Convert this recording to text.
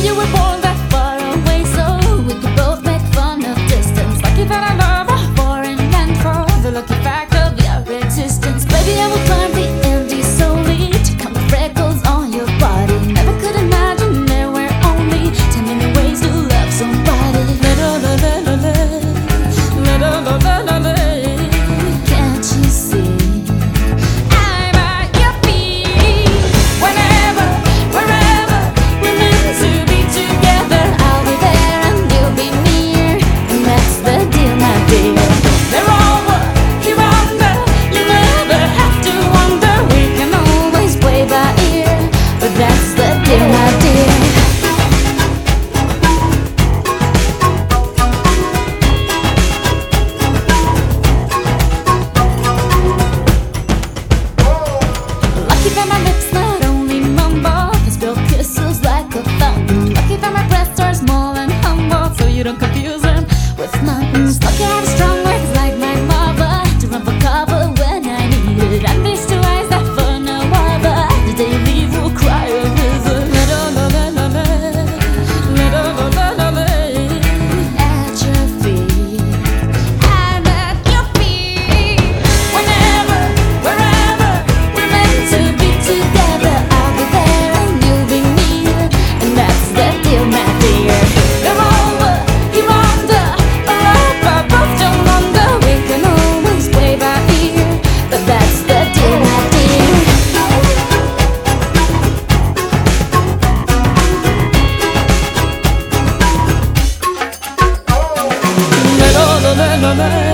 you were born that far away, so we could both make fun of distance. Lucky that I love a foreign land for the lucky fact of your existence. Baby, I will climb the Andes solely to count the freckles on your body. Never could imagine there were only 10 million ways to love somebody. Can't you see? I'm at your feet. Whenever, wherever we're meant to be together, I'll be there and you'll be near, and that's the deal, my dear. They're over, here under, you never have to wonder. We can always play by ear, but that's the deal, my dear. Lucky that my lips not only mumble, can spill kisses like a fountain. Lucky that my breasts are small and humble, so you don't confuse them with mountains. Lucky I have strong words like my mother to run for cover when I need it. And these two eyes that for no other, the day you leave will cry a river. At your feet, I'm at your feet. Whenever, wherever we're meant to be together, I'll be there and you'll be near, and that's the deal, my dear. They're over, you're under, or up above, don't wonder. We can always play by ear, but that's the deal, my dear. La la la la la la.